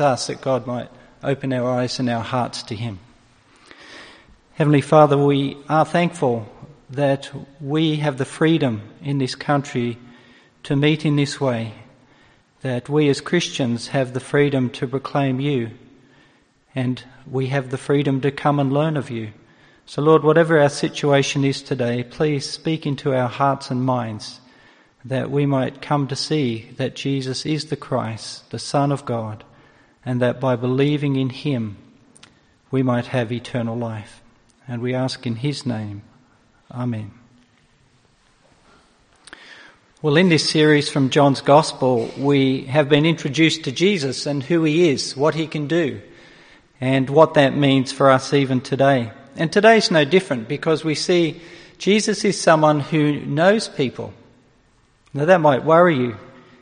us that God might open our eyes and our hearts to him. Heavenly Father, we are thankful that we have the freedom in this country to meet in this way, that we as Christians have the freedom to proclaim you, and we have the freedom to come and learn of you. So Lord, whatever our situation is today, please speak into our hearts and minds, that we might come to see that Jesus is the Christ, the Son of God, and that by believing in him we might have eternal life. And we ask in his name. Amen. Well, in this series from John's Gospel, we have been introduced to Jesus and who he is, what he can do, and what that means for us even today. And today's no different, because we see Jesus is someone who knows people. Now that might worry you.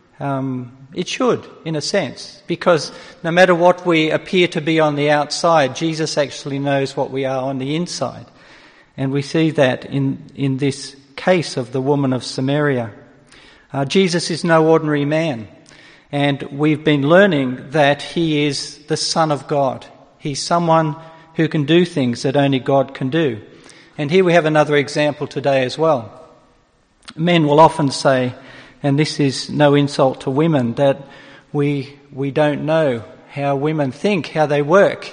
It should, in a sense, because no matter what we appear to be on the outside, Jesus actually knows what we are on the inside. And we see that in this case of the woman of Samaria. Jesus is no ordinary man, and we've been learning that he is the Son of God. He's someone who can do things that only God can do. And here we have another example today as well. Men will often say, and this is no insult to women, that we don't know how women think, how they work.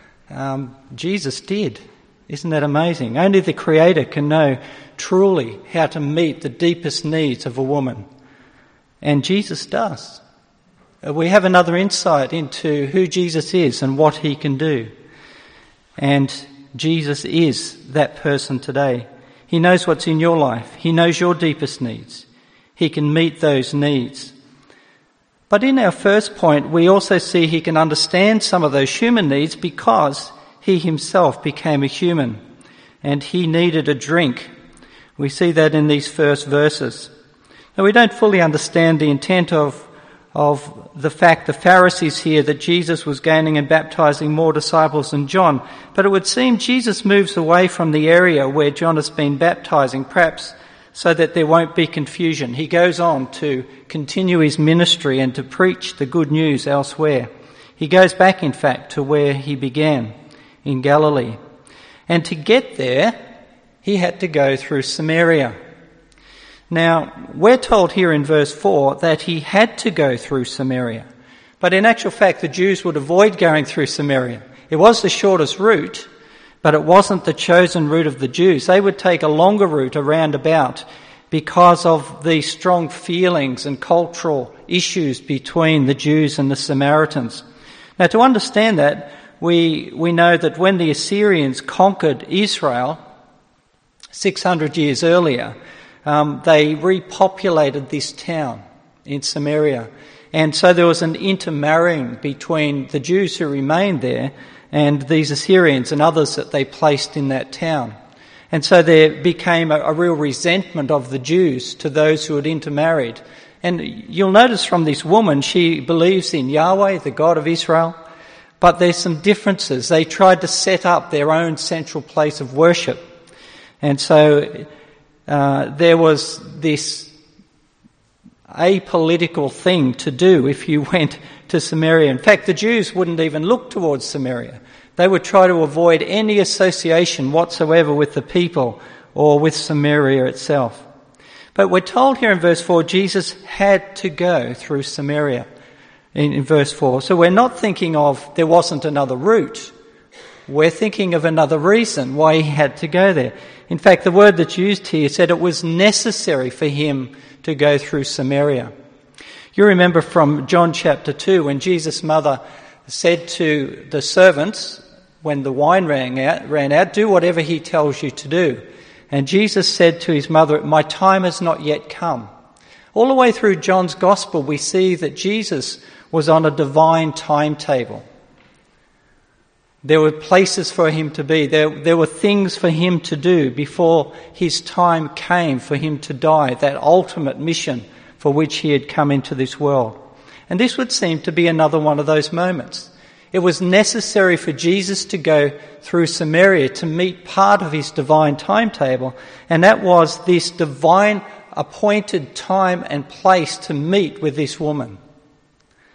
Jesus did. Isn't that amazing? Only the Creator can know truly how to meet the deepest needs of a woman. And Jesus does. We have another insight into who Jesus is and what he can do. And Jesus is that person today. He knows what's in your life. He knows your deepest needs. He can meet those needs. But in our first point, we also see he can understand some of those human needs because he himself became a human and he needed a drink. We see that in these first verses. Now, we don't fully understand the intent of the fact, the Pharisees here, that Jesus was gaining and baptizing more disciples than John. But it would seem Jesus moves away from the area where John has been baptizing, perhaps so that there won't be confusion. He goes on to continue his ministry and to preach the good news elsewhere. He goes back, in fact, to where he began, in Galilee. And to get there, he had to go through Samaria. Now, we're told here in verse 4 that he had to go through Samaria. But in actual fact, the Jews would avoid going through Samaria. It was the shortest route, but it wasn't the chosen route of the Jews. They would take a longer route around about because of the strong feelings and cultural issues between the Jews and the Samaritans. Now, to understand that, we know that when the Assyrians conquered Israel 600 years earlier, they repopulated this town in Samaria. And so there was an intermarrying between the Jews who remained there and these Assyrians and others that they placed in that town. And so there became a real resentment of the Jews to those who had intermarried. And you'll notice from this woman, she believes in Yahweh, the God of Israel, but there's some differences. They tried to set up their own central place of worship. And so there was this apolitical thing to do if you went to Samaria. In fact, the Jews wouldn't even look towards Samaria. They would try to avoid any association whatsoever with the people or with Samaria itself. But we're told here in verse 4, Jesus had to go through Samaria in verse 4. So we're not thinking of there wasn't another route. We're thinking of another reason why he had to go there. In fact, the word that's used here said it was necessary for him to go through Samaria. You remember from John chapter 2 when Jesus' mother said to the servants, when the wine ran out, do whatever he tells you to do. And Jesus said to his mother, my time has not yet come. All the way through John's Gospel, we see that Jesus was on a divine timetable. There were places for him to be. There were things for him to do before his time came for him to die, that ultimate mission for which he had come into this world. And this would seem to be another one of those moments. It was necessary for Jesus to go through Samaria to meet part of his divine timetable, and that was this divine appointed time and place to meet with this woman.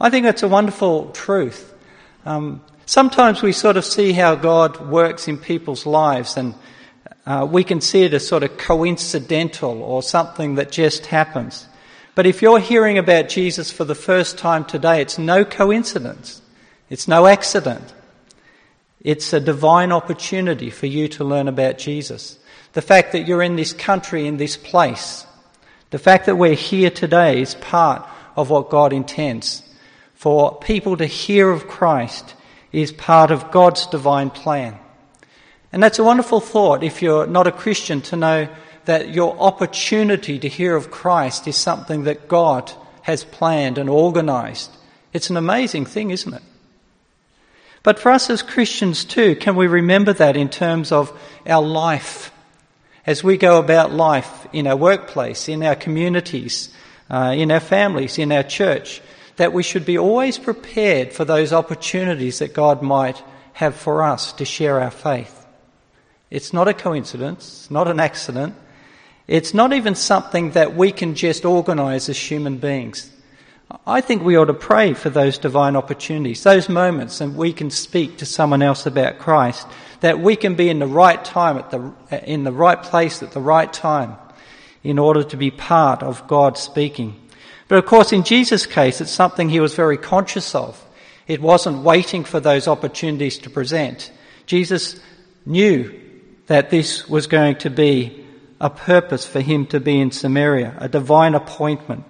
I think that's a wonderful truth. Sometimes we sort of see how God works in people's lives, and we can see it as sort of coincidental or something that just happens. But if you're hearing about Jesus for the first time today, it's no coincidence. It's no accident. It's a divine opportunity for you to learn about Jesus. The fact that you're in this country, in this place, the fact that we're here today is part of what God intends. For people to hear of Christ is part of God's divine plan. And that's a wonderful thought if you're not a Christian, to know that your opportunity to hear of Christ is something that God has planned and organised. It's an amazing thing, isn't it? But for us as Christians too, can we remember that in terms of our life, as we go about life in our workplace, in our communities, in our families, in our church, that we should be always prepared for those opportunities that God might have for us to share our faith. It's not a coincidence, it's not an accident. It's not even something that we can just organise as human beings. I think we ought to pray for those divine opportunities, those moments, and we can speak to someone else about Christ, that we can be in the right time, in the right place at the right time, in order to be part of God speaking. But of course, in Jesus' case, it's something he was very conscious of. It wasn't waiting for those opportunities to present. Jesus knew that this was going to be a purpose for him to be in Samaria, a divine appointment.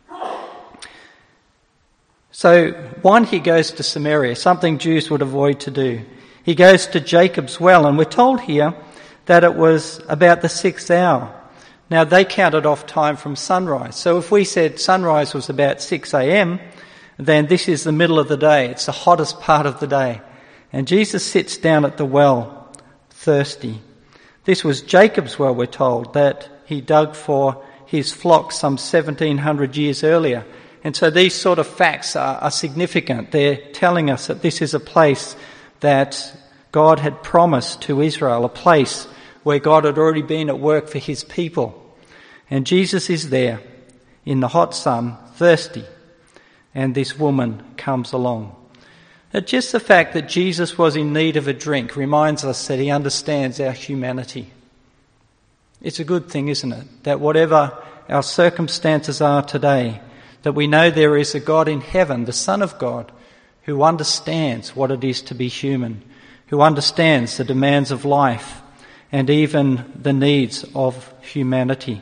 So, one, he goes to Samaria, something Jews would avoid to do. He goes to Jacob's well, and we're told here that it was about the 6th hour. Now, they counted off time from sunrise. So if we said sunrise was about 6 a.m, then this is the middle of the day. It's the hottest part of the day. And Jesus sits down at the well, thirsty. This was Jacob's well, we're told, that he dug for his flock some 1700 years earlier. And so these sort of facts are significant. They're telling us that this is a place that God had promised to Israel, a place where God had already been at work for his people. And Jesus is there in the hot sun, thirsty, and this woman comes along. Just the fact that Jesus was in need of a drink reminds us that he understands our humanity. It's a good thing, isn't it? That whatever our circumstances are today, that we know there is a God in heaven, the Son of God, who understands what it is to be human, who understands the demands of life and even the needs of humanity.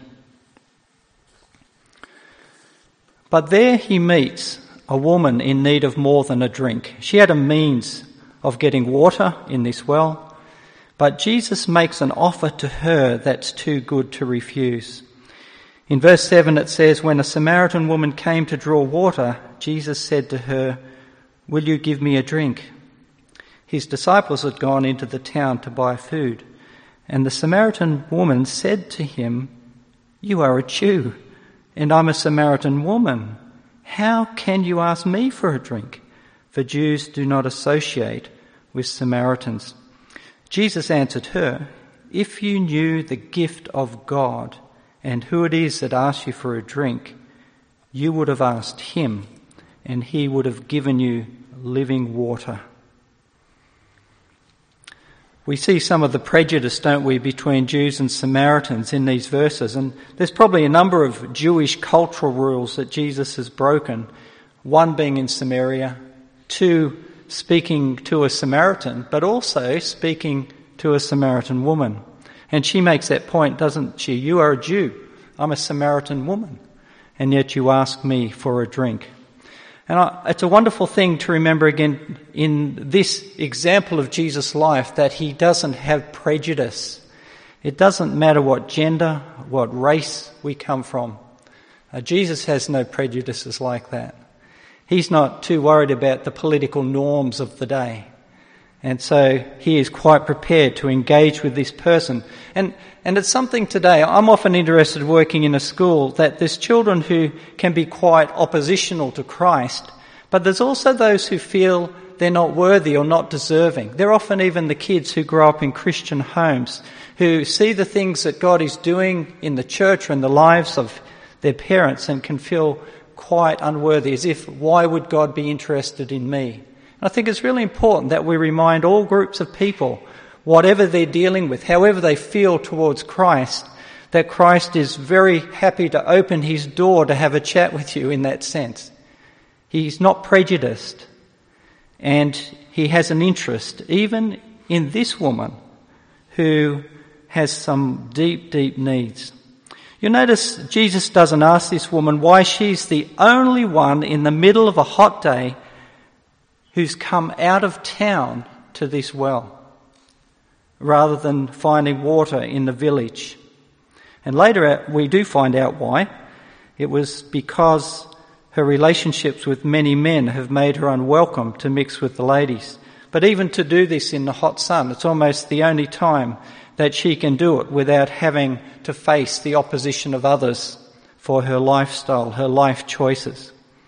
But there he meets a woman in need of more than a drink. She had a means of getting water in this well, but Jesus makes an offer to her that's too good to refuse. In verse 7 it says, when a Samaritan woman came to draw water, Jesus said to her, "Will you give me a drink?" His disciples had gone into the town to buy food, and the Samaritan woman said to him, "You are a Jew, and I'm a Samaritan woman. How can you ask me for a drink?" For Jews do not associate with Samaritans. Jesus answered her, "If you knew the gift of God and who it is that asks you for a drink, you would have asked him, and he would have given you living water." We see some of the prejudice, don't we, between Jews and Samaritans in these verses. And there's probably a number of Jewish cultural rules that Jesus has broken. One being in Samaria, two speaking to a Samaritan, but also speaking to a Samaritan woman. And she makes that point, doesn't she? You are a Jew. I'm a Samaritan woman. And yet you ask me for a drink. And it's a wonderful thing to remember again in this example of Jesus' life that he doesn't have prejudice. It doesn't matter what gender, what race we come from. Jesus has no prejudices like that. He's not too worried about the political norms of the day. And so he is quite prepared to engage with this person. And it's something today, I'm often interested working in a school that there's children who can be quite oppositional to Christ, but there's also those who feel they're not worthy or not deserving. They're often even the kids who grow up in Christian homes, who see the things that God is doing in the church or in the lives of their parents and can feel quite unworthy, as if, why would God be interested in me? And I think it's really important that we remind all groups of people, whatever they're dealing with, however they feel towards Christ, that Christ is very happy to open his door to have a chat with you in that sense. He's not prejudiced, and he has an interest, even in this woman who has some deep, deep needs. You notice Jesus doesn't ask this woman why she's the only one in the middle of a hot day who's come out of town to this well, rather than finding water in the village. And later we do find out why. It was because her relationships with many men have made her unwelcome to mix with the ladies. But even to do this in the hot sun, it's almost the only time that she can do it without having to face the opposition of others for her lifestyle, her life choices.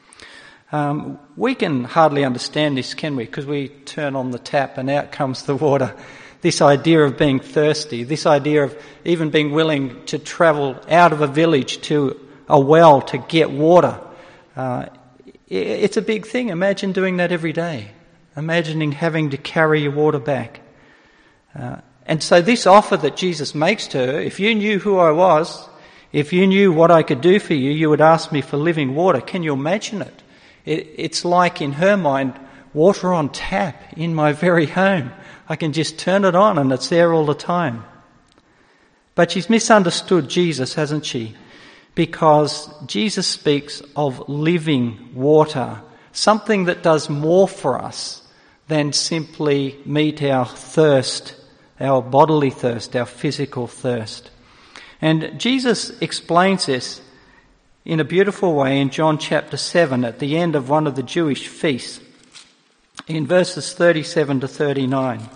We can hardly understand this, can we? Because we turn on the tap and out comes the water. This idea of being thirsty, this idea of even being willing to travel out of a village to a well to get water. It's a big thing. Imagine doing that every day. Imagining having to carry your water back. And so this offer that Jesus makes to her, if you knew who I was, if you knew what I could do for you, you would ask me for living water. Can you imagine it? It's like, in her mind, water on tap in my very home. I can just turn it on and it's there all the time. But she's misunderstood Jesus, hasn't she? Because Jesus speaks of living water, something that does more for us than simply meet our thirst, our bodily thirst, our physical thirst. And Jesus explains this in a beautiful way in John chapter 7 at the end of one of the Jewish feasts, in verses 37 to 39.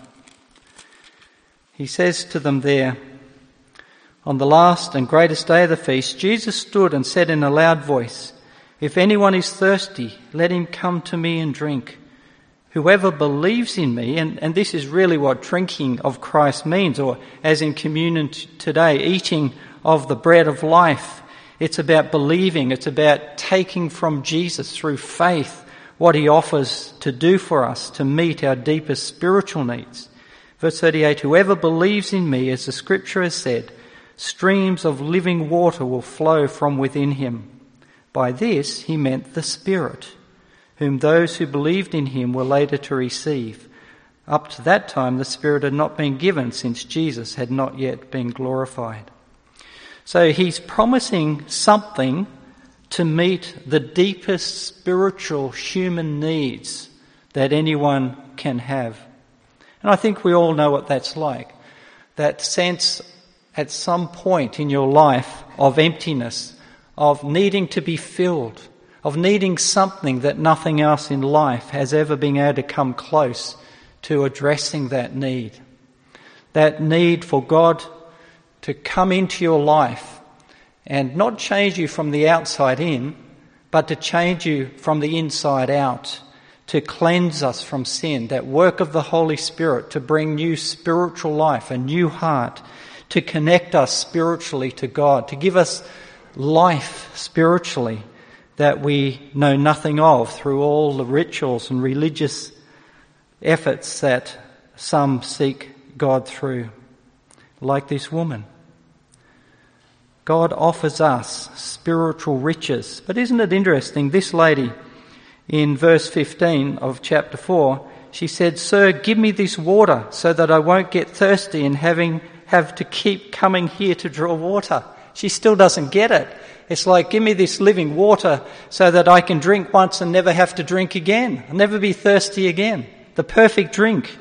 He says to them there, on the last and greatest day of the feast, Jesus stood and said in a loud voice, "If anyone is thirsty, let him come to me and drink. Whoever believes in me," and this is really what drinking of Christ means, or as in communion today, eating of the bread of life. It's about believing, it's about taking from Jesus through faith what he offers to do for us to meet our deepest spiritual needs. Verse 38, "Whoever believes in me, as the scripture has said, streams of living water will flow from within him." By this he meant the Spirit, whom those who believed in him were later to receive. Up to that time the Spirit had not been given, since Jesus had not yet been glorified. So he's promising something to meet the deepest spiritual human needs that anyone can have. And I think we all know what that's like. That sense at some point in your life of emptiness, of needing to be filled, of needing something that nothing else in life has ever been able to come close to addressing that need. That need for God to come into your life and not change you from the outside in, but to change you from the inside out, to cleanse us from sin, that work of the Holy Spirit to bring new spiritual life, a new heart, to connect us spiritually to God, to give us life spiritually that we know nothing of through all the rituals and religious efforts that some seek God through, like this woman. God offers us spiritual riches. But isn't it interesting, this lady in verse 15 of chapter 4, she said, "Sir, give me this water so that I won't get thirsty and have to keep coming here to draw water." She still doesn't get it. It's like, give me this living water so that I can drink once and never have to drink again. I'll never be thirsty again. The perfect drink.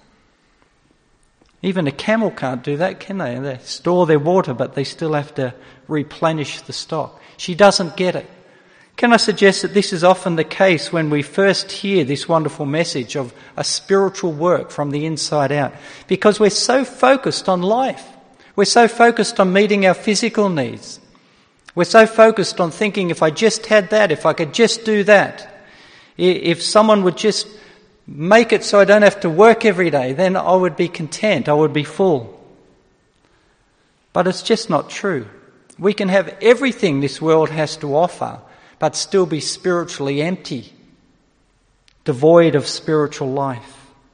Even a camel can't do that, can they? They store their water, but they still have to replenish the stock. She doesn't get it. Can I suggest that this is often the case when we first hear this wonderful message of a spiritual work from the inside out? Because we're so focused on life. We're so focused on meeting our physical needs. We're so focused on thinking, if I just had that, if I could just do that, if someone would just make it so I don't have to work every day, then I would be content, I would be full. But it's just not true. We can have everything this world has to offer, but still be spiritually empty, devoid of spiritual life.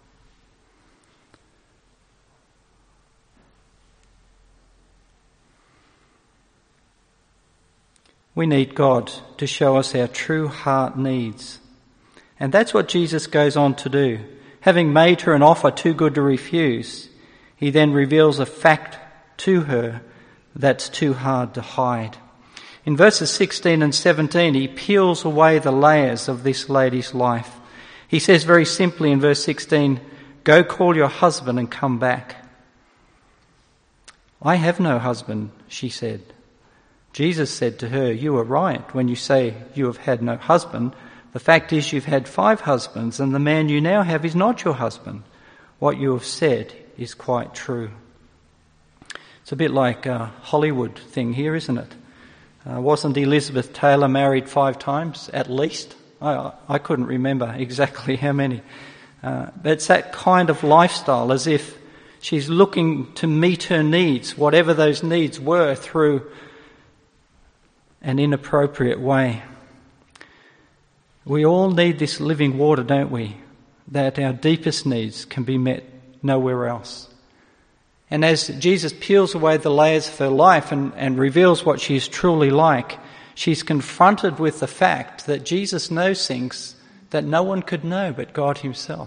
We need God to show us our true heart needs. And that's what Jesus goes on to do. Having made her an offer too good to refuse, he then reveals a fact to her that's too hard to hide. In verses 16 and 17, he peels away the layers of this lady's life. He says very simply in verse 16, "Go call your husband and come back." "I have no husband," she said. Jesus said to her, "You are right when you say you have had no husband. The fact is you've had 5 husbands, and the man you now have is not your husband. What you have said is quite true." It's a bit like a Hollywood thing here, isn't it? Wasn't Elizabeth Taylor married 5 times at least? I couldn't remember exactly how many. But it's that kind of lifestyle, as if she's looking to meet her needs, whatever those needs were, through an inappropriate way. We all need this living water, don't we? That our deepest needs can be met nowhere else. And as Jesus peels away the layers of her life and reveals what she is truly like, she's confronted with the fact that Jesus knows things that no one could know but God himself.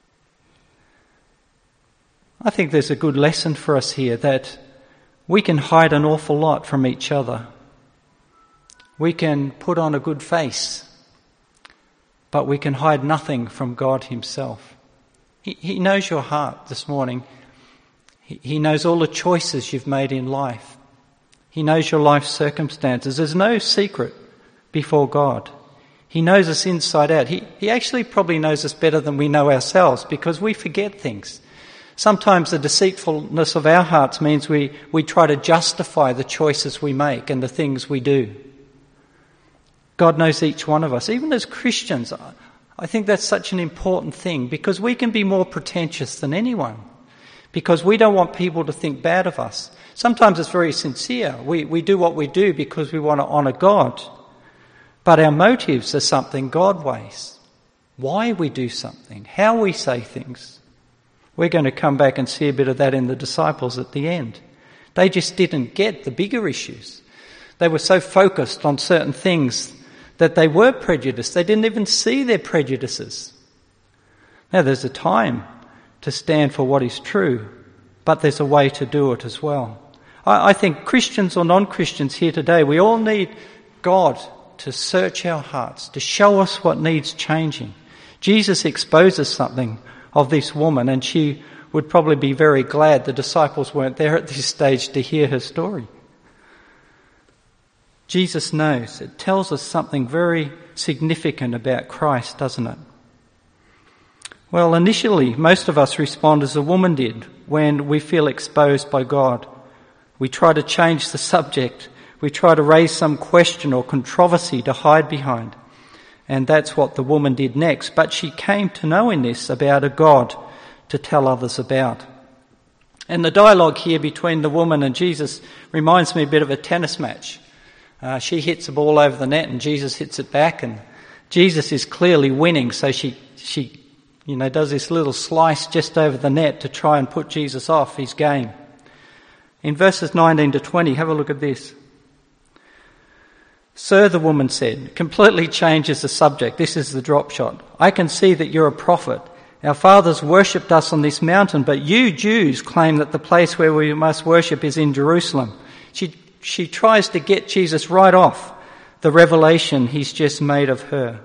I think there's a good lesson for us here, that we can hide an awful lot from each other. We can put on a good face, but we can hide nothing from God himself. He knows your heart this morning. He knows all the choices you've made in life. He knows your life circumstances. There's no secret before God. He knows us inside out. He actually probably knows us better than we know ourselves, because we forget things. Sometimes the deceitfulness of our hearts means we try to justify the choices we make and the things we do. God knows each one of us. Even as Christians, I think that's such an important thing, because we can be more pretentious than anyone, because we don't want people to think bad of us. Sometimes it's very sincere. We do what we do because we want to honour God. But our motives are something God weighs. Why we do something, how we say things. We're going to come back and see a bit of that in the disciples at the end. They just didn't get the bigger issues. They were so focused on certain things that they were prejudiced. They didn't even see their prejudices. Now, there's a time to stand for what is true, but there's a way to do it as well. I think Christians or non-Christians here today, we all need God to search our hearts, to show us what needs changing. Jesus exposes something of this woman, and she would probably be very glad the disciples weren't there at this stage to hear her story. Jesus knows. It tells us something very significant about Christ, doesn't it? Well, initially, most of us respond as the woman did when we feel exposed by God. We try to change the subject. We try to raise some question or controversy to hide behind. And that's what the woman did next. But she came to know in this about a God to tell others about. And the dialogue here between the woman and Jesus reminds me a bit of a tennis match. She hits a ball over the net and Jesus hits it back, and Jesus is clearly winning, so she does this little slice just over the net to try and put Jesus off his game. In verses 19 to 20, have a look at this. "Sir," the woman said, completely changes the subject. This is the drop shot. "I can see that you're a prophet. Our fathers worshipped us on this mountain, but you Jews claim that the place where we must worship is in Jerusalem." She tries to get Jesus right off the revelation he's just made of her.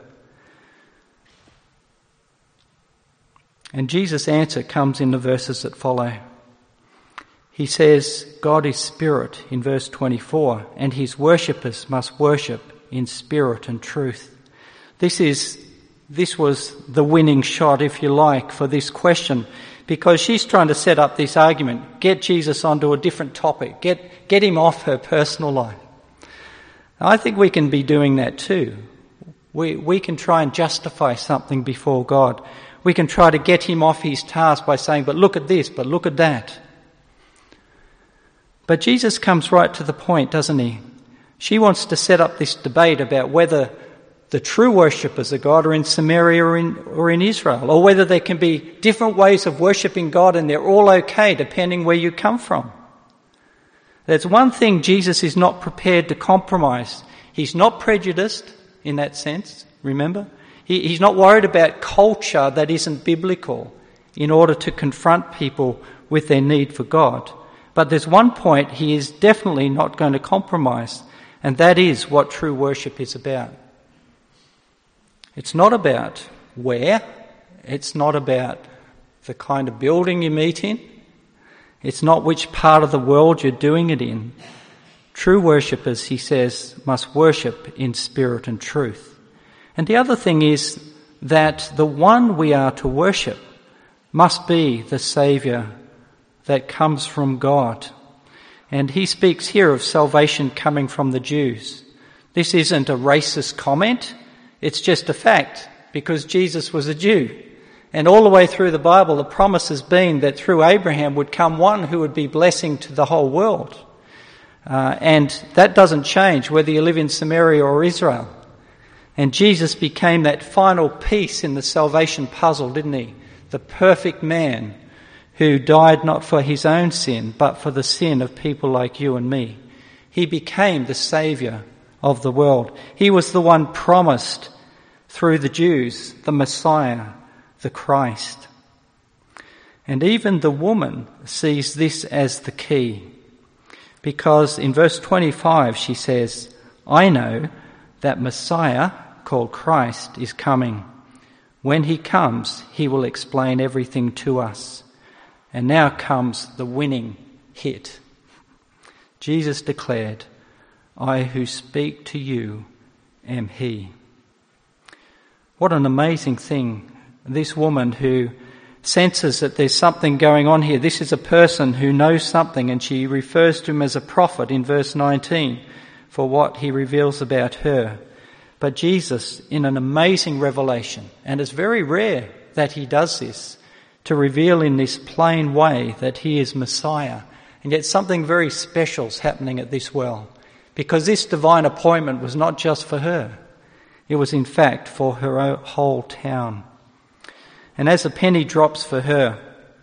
And Jesus' answer comes in the verses that follow. He says, God is spirit in verse 24, and his worshippers must worship in spirit and truth. This was the winning shot, if you like, for this question, because she's trying to set up this argument, get Jesus onto a different topic, get him off her personal life. I think we can be doing that too. We can try and justify something before God. We can try to get him off his task by saying, but look at this, but look at that. But Jesus comes right to the point, doesn't he? She wants to set up this debate about whether the true worshippers of God are in Samaria or in Israel, or whether there can be different ways of worshipping God and they're all okay depending where you come from. There's one thing Jesus is not prepared to compromise. He's not prejudiced in that sense, remember? He's not worried about culture that isn't biblical in order to confront people with their need for God. But there's one point he is definitely not going to compromise, and that is what true worship is about. It's not about where. It's not about the kind of building you meet in. It's not which part of the world you're doing it in. True worshippers, he says, must worship in spirit and truth. And the other thing is that the one we are to worship must be the Saviour that comes from God. And he speaks here of salvation coming from the Jews. This isn't a racist comment. It's just a fact, because Jesus was a Jew. And all the way through the Bible, the promise has been that through Abraham would come one who would be blessing to the whole world. And that doesn't change whether you live in Samaria or Israel. And Jesus became that final piece in the salvation puzzle, didn't he? The perfect man who died not for his own sin, but for the sin of people like you and me. He became the Saviour of the world. He was the one promised through the Jews, the Messiah, the Christ. And even the woman sees this as the key, because in verse 25 she says, I know that Messiah, called Christ, is coming. When he comes, he will explain everything to us. And now comes the winning hit. Jesus declared, I who speak to you am he. What an amazing thing. This woman who senses that there's something going on here. This is a person who knows something, and she refers to him as a prophet in verse 19 for what he reveals about her. But Jesus, in an amazing revelation, and it's very rare that he does this, to reveal in this plain way that he is Messiah. And yet something very special is happening at this well, because this divine appointment was not just for her. It was in fact for her whole town. And as a penny drops for her,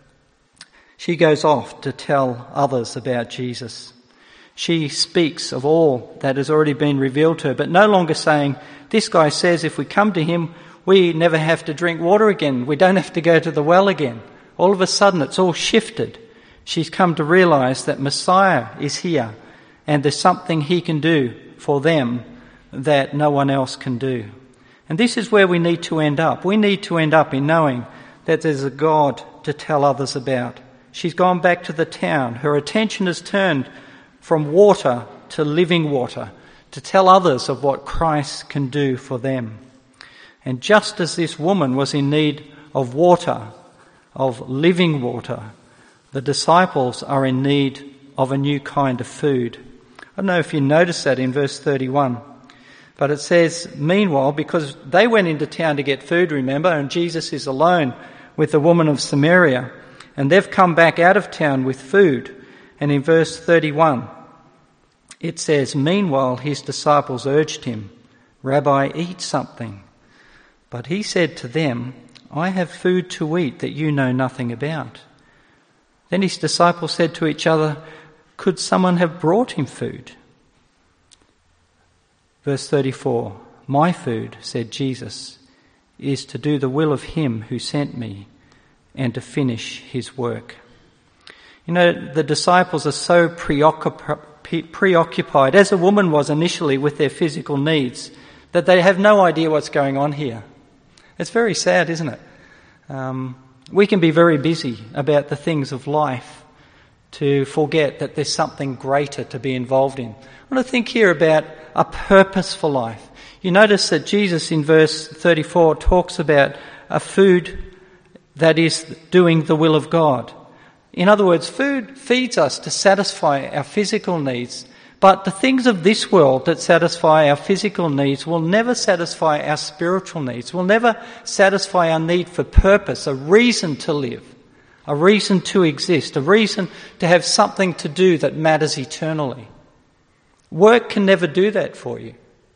she goes off to tell others about Jesus. She speaks of all that has already been revealed to her, but no longer saying, this guy says if we come to him, we never have to drink water again. We don't have to go to the well again. All of a sudden, it's all shifted. She's come to realise that Messiah is here, and there's something he can do for them that no one else can do. And this is where we need to end up. We need to end up in knowing that there's a God to tell others about. She's gone back to the town. Her attention has turned from water to living water, to tell others of what Christ can do for them. And just as this woman was in need of water, of living water, the disciples are in need of a new kind of food. I don't know if you notice that in verse 31. But it says, meanwhile, because they went into town to get food, remember, and Jesus is alone with the woman of Samaria, and they've come back out of town with food. And in verse 31, it says, meanwhile his disciples urged him, Rabbi, eat something. But he said to them, I have food to eat that you know nothing about. Then his disciples said to each other, could someone have brought him food? Verse 34, my food, said Jesus, is to do the will of him who sent me and to finish his work. You know, the disciples are so preoccupied, as a woman was initially, with their physical needs, that they have no idea what's going on here. It's very sad, isn't it? We can be very busy about the things of life to forget that there's something greater to be involved in. I want to think here about a purpose for life. You notice that Jesus in verse 34 talks about a food that is doing the will of God. In other words, food feeds us to satisfy our physical needs, but the things of this world that satisfy our physical needs will never satisfy our spiritual needs, will never satisfy our need for purpose, a reason to live, a reason to exist, a reason to have something to do that matters eternally. Work can never do that for you.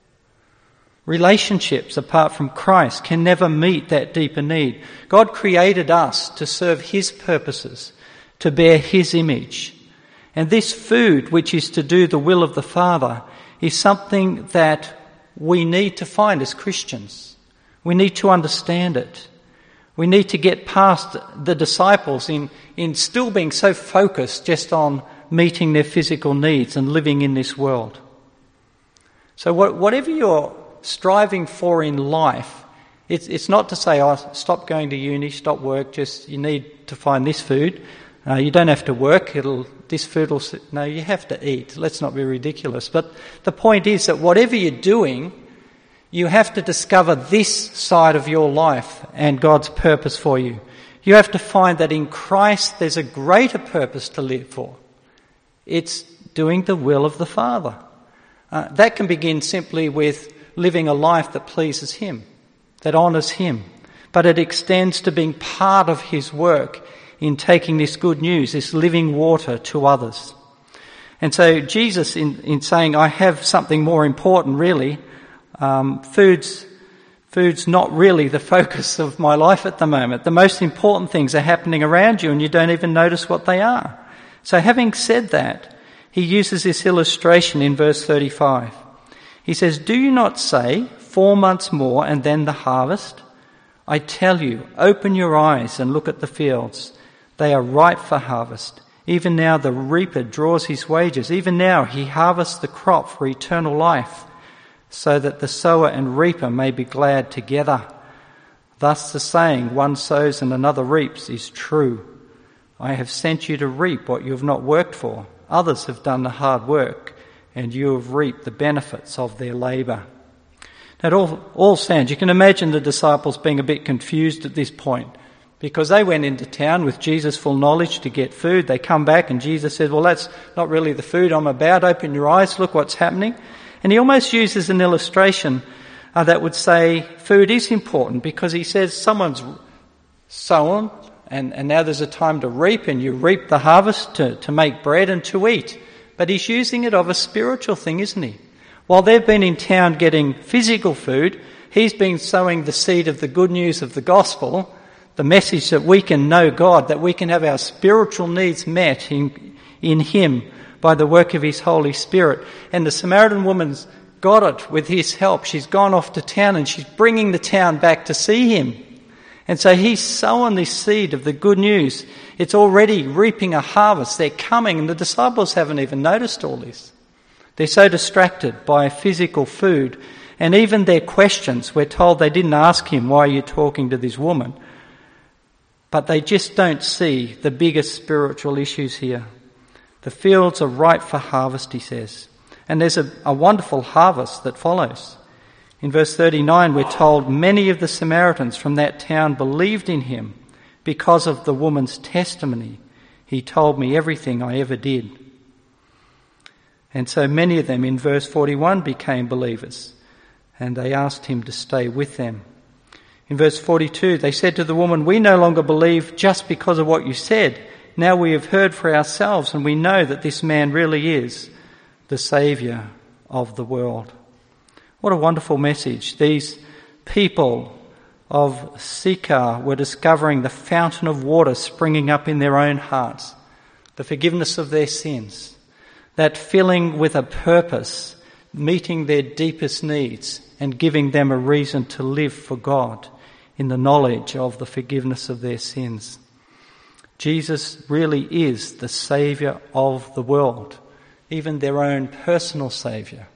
Relationships apart from Christ can never meet that deeper need. God created us to serve his purposes, to bear his image. And this food, which is to do the will of the Father, is something that we need to find as Christians. We need to understand it. We need to get past the disciples in still being so focused just on meeting their physical needs and living in this world. So whatever you're striving for in life, it's not to say, stop going to uni, stop work, just you need to find this food. You don't have to work, no, you have to eat. Let's not be ridiculous. But the point is that whatever you're doing, you have to discover this side of your life and God's purpose for you. You have to find that in Christ there's a greater purpose to live for. It's doing the will of the Father. That can begin simply with living a life that pleases him, that honours him. But it extends to being part of his work in taking this good news, this living water, to others. And so Jesus, in saying, I have something more important really, food's not really the focus of my life at the moment. The most important things are happening around you and you don't even notice what they are. So having said that, he uses this illustration in verse 35. He says, do you not say, 4 months more and then the harvest? I tell you, open your eyes and look at the fields. They are ripe for harvest. Even now the reaper draws his wages. Even now he harvests the crop for eternal life, so that the sower and reaper may be glad together. Thus the saying, one sows and another reaps, is true. I have sent you to reap what you have not worked for. Others have done the hard work, and you have reaped the benefits of their labour. That all sounds, you can imagine the disciples being a bit confused at this point, because they went into town with Jesus' full knowledge to get food. They come back and Jesus said, well, that's not really the food I'm about. Open your eyes, look what's happening. And he almost uses an illustration that would say food is important, because he says someone's sown and now there's a time to reap, and you reap the harvest to make bread and to eat. But he's using it of a spiritual thing, isn't he? While they've been in town getting physical food, he's been sowing the seed of the good news of the gospel, the message that we can know God, that we can have our spiritual needs met in him by the work of his Holy Spirit. And the Samaritan woman's got it with his help. She's gone off to town and she's bringing the town back to see him. And so he's sown this seed of the good news. It's already reaping a harvest. They're coming, and the disciples haven't even noticed all this. They're so distracted by physical food, and even their questions, we're told they didn't ask him, why are you talking to this woman? But they just don't see the biggest spiritual issues here. The fields are ripe for harvest, he says. And there's a wonderful harvest that follows. In verse 39, we're told many of the Samaritans from that town believed in him because of the woman's testimony. He told me everything I ever did. And so many of them in verse 41 became believers, and they asked him to stay with them. In verse 42, they said to the woman, we no longer believe just because of what you said. Now we have heard for ourselves, and we know that this man really is the Saviour of the world. What a wonderful message. These people of Sychar were discovering the fountain of water springing up in their own hearts, the forgiveness of their sins, that filling with a purpose, meeting their deepest needs and giving them a reason to live for God in the knowledge of the forgiveness of their sins. Jesus really is the Saviour of the world, even their own personal Saviour.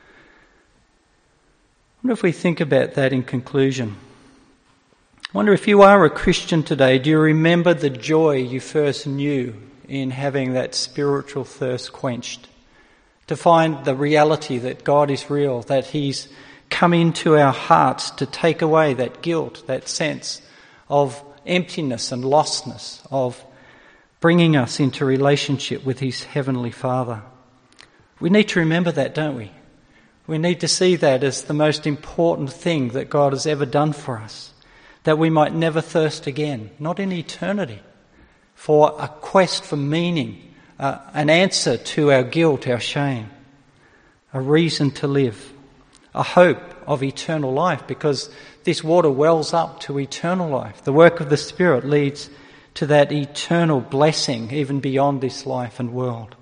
I wonder if we think about that in conclusion. I wonder if you are a Christian today, do you remember the joy you first knew in having that spiritual thirst quenched? To find the reality that God is real, that he's come into our hearts to take away that guilt, that sense of emptiness and lostness, of bringing us into relationship with his heavenly Father. We need to remember that, don't we? We need to see that as the most important thing that God has ever done for us, that we might never thirst again, not in eternity, for a quest for meaning, an answer to our guilt, our shame, a reason to live, a hope of eternal life, because this water wells up to eternal life. The work of the Spirit leads to that eternal blessing even beyond this life and world.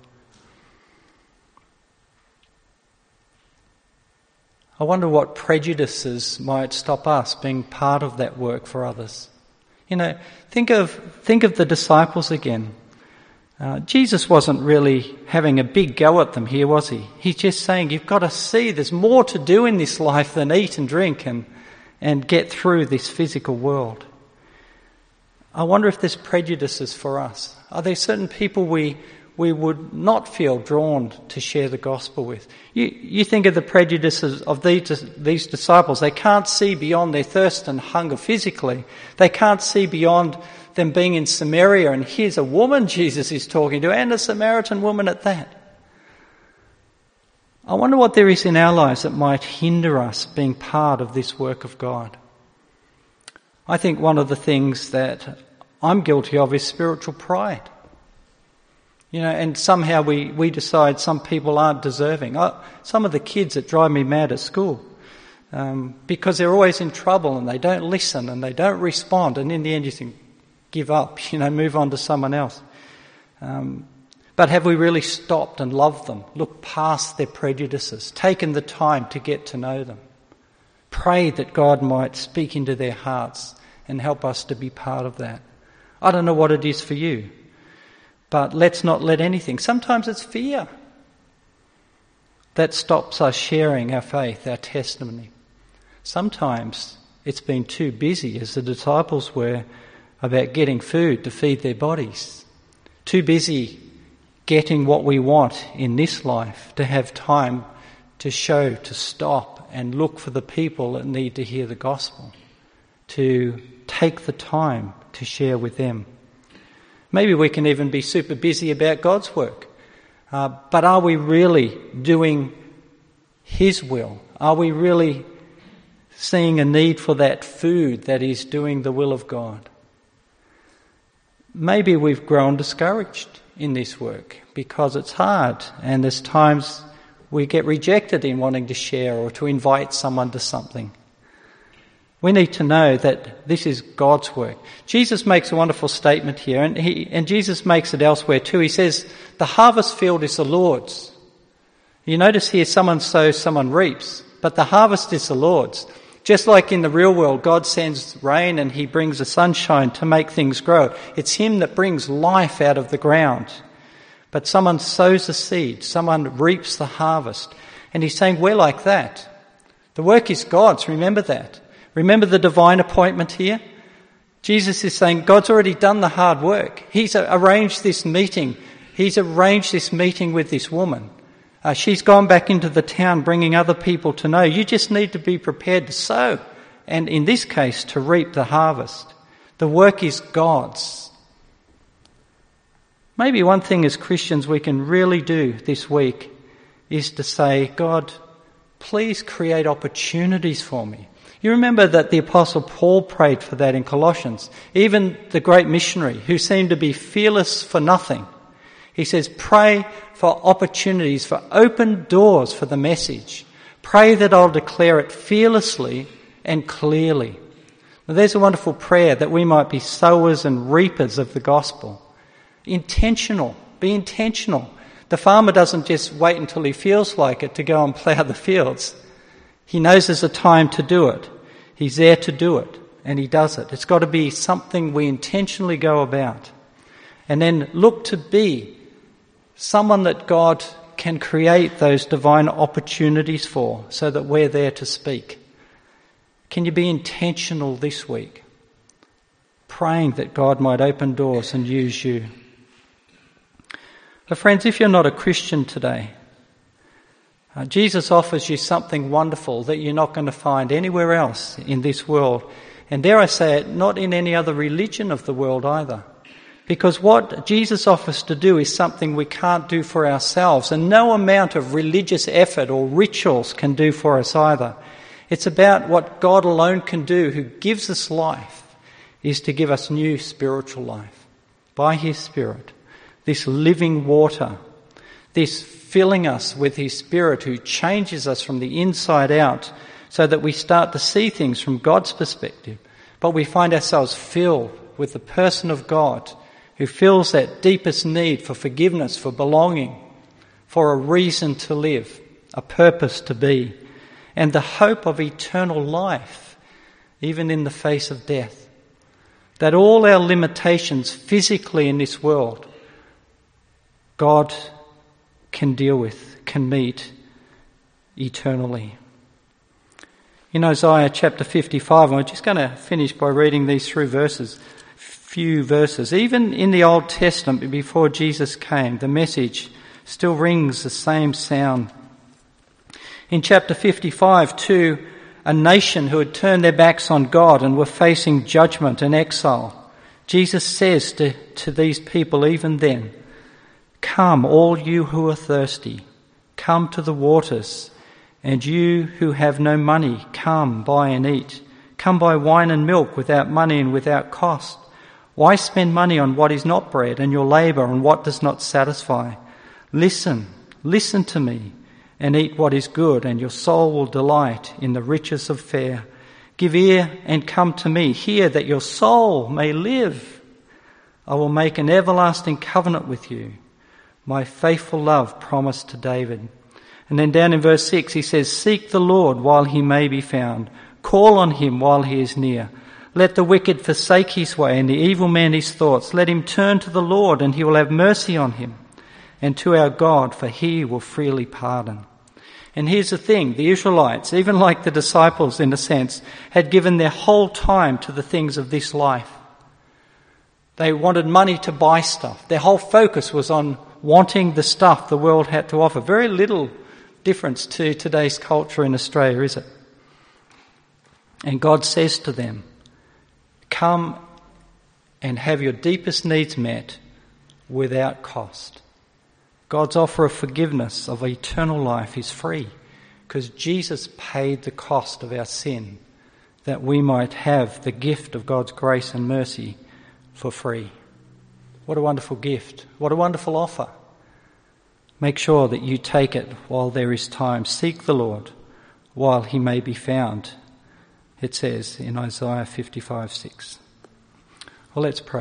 I wonder what prejudices might stop us being part of that work for others. Think of the disciples again. Jesus wasn't really having a big go at them here, was he? He's just saying, you've got to see there's more to do in this life than eat and drink and get through this physical world. I wonder if there's prejudices for us. Are there certain people we would not feel drawn to share the gospel with? You think of the prejudices of these disciples. They can't see beyond their thirst and hunger physically. They can't see beyond them being in Samaria, and here's a woman Jesus is talking to, and a Samaritan woman at that. I wonder what there is in our lives that might hinder us being part of this work of God. I think one of the things that I'm guilty of is spiritual pride. And somehow we decide some people aren't deserving. Some of the kids that drive me mad at school, because they're always in trouble and they don't listen and they don't respond, and in the end you think, give up, move on to someone else. But have we really stopped and loved them, looked past their prejudices, taken the time to get to know them? Pray that God might speak into their hearts and help us to be part of that. I don't know what it is for you, but let's not let anything. Sometimes it's fear that stops us sharing our faith, our testimony. Sometimes it's been too busy, as the disciples were, about getting food to feed their bodies. Too busy getting what we want in this life to have time to stop and look for the people that need to hear the gospel, to take the time to share with them. Maybe we can even be super busy about God's work. But are we really doing His will? Are we really seeing a need for that food that is doing the will of God? Maybe we've grown discouraged in this work because it's hard, and there's times we get rejected in wanting to share or to invite someone to something. We need to know that this is God's work. Jesus makes a wonderful statement here, and Jesus makes it elsewhere too. He says, the harvest field is the Lord's. You notice here, someone sows, someone reaps, but the harvest is the Lord's. Just like in the real world, God sends rain and He brings the sunshine to make things grow. It's Him that brings life out of the ground. But someone sows the seed, someone reaps the harvest. And He's saying, we're like that. The work is God's, remember that. Remember the divine appointment here? Jesus is saying God's already done the hard work. He's arranged this meeting. He's arranged this meeting with this woman. She's gone back into the town bringing other people to know. You just need to be prepared to sow, and in this case, to reap the harvest. The work is God's. Maybe one thing as Christians we can really do this week is to say, God, please create opportunities for me. You remember that the Apostle Paul prayed for that in Colossians. Even the great missionary who seemed to be fearless for nothing. He says, pray for opportunities, for open doors for the message. Pray that I'll declare it fearlessly and clearly. Now, there's a wonderful prayer that we might be sowers and reapers of the gospel. Intentional. Be intentional. The farmer doesn't just wait until he feels like it to go and plough the fields. He knows there's a time to do it. He's there to do it, and he does it. It's got to be something we intentionally go about. And then look to be someone that God can create those divine opportunities for, so that we're there to speak. Can you be intentional this week, praying that God might open doors and use you? But friends, if you're not a Christian today, Jesus offers you something wonderful that you're not going to find anywhere else in this world. And dare I say it, not in any other religion of the world either. Because what Jesus offers to do is something we can't do for ourselves, and no amount of religious effort or rituals can do for us either. It's about what God alone can do, who gives us life, is to give us new spiritual life by His Spirit. This living water, this filling us with his Spirit, who changes us from the inside out so that we start to see things from God's perspective. But we find ourselves filled with the person of God, who fills that deepest need for forgiveness, for belonging, for a reason to live, a purpose to be, and the hope of eternal life, even in the face of death. That all our limitations physically in this world, God can deal with, can meet eternally. In Isaiah chapter 55, I'm just going to finish by reading these few verses. Even in the Old Testament, before Jesus came, the message still rings the same sound. In chapter 55, to a nation who had turned their backs on God and were facing judgment and exile, Jesus says to these people even then, "Come, all you who are thirsty, come to the waters, and you who have no money, come, buy and eat. Come buy wine and milk without money and without cost. Why spend money on what is not bread, and your labour on what does not satisfy? Listen to me, and eat what is good, and your soul will delight in the riches of fare. Give ear and come to me. Hear that your soul may live. I will make an everlasting covenant with you, my faithful love promised to David." And then down in verse 6 he says, "Seek the Lord while he may be found. Call on him while he is near. Let the wicked forsake his way and the evil man his thoughts. Let him turn to the Lord, and he will have mercy on him, and to our God, for he will freely pardon." And here's the thing, the Israelites, even like the disciples in a sense, had given their whole time to the things of this life. They wanted money to buy stuff. Their whole focus was on wanting the stuff the world had to offer. Very little difference to today's culture in Australia, is it? And God says to them, "Come and have your deepest needs met without cost." God's offer of forgiveness, of eternal life, is free because Jesus paid the cost of our sin that we might have the gift of God's grace and mercy for free. What a wonderful gift. What a wonderful offer. Make sure that you take it while there is time. Seek the Lord while he may be found, it says in Isaiah 55:6. Well, let's pray.